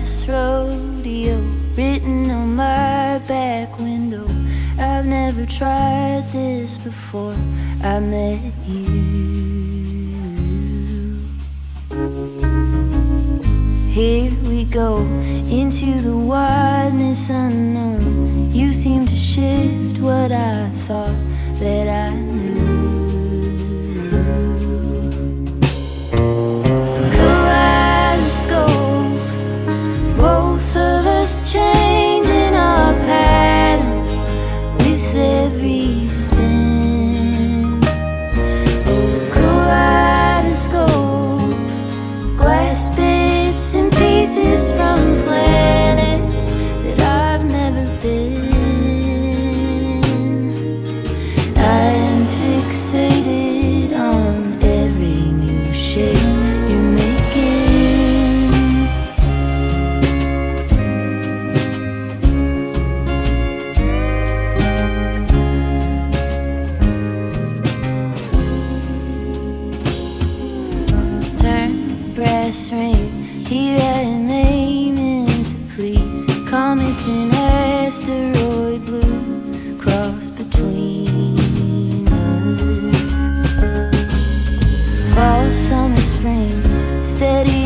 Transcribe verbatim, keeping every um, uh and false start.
grass rodeo written on my back window. I've never tried this before I met you. Here we go into the wildness unknown. You seem to shift what I thought that I knew. Kaleidoscope, both of us changing our pattern with every spin. Oh, kaleidoscope, glass bits and pieces from planets that I've never been. I am fixated on every new shape you're making. Turn brass ring, here I am aiming to please. Comets and asteroid blues cross between us. Fall, summer, spring, steady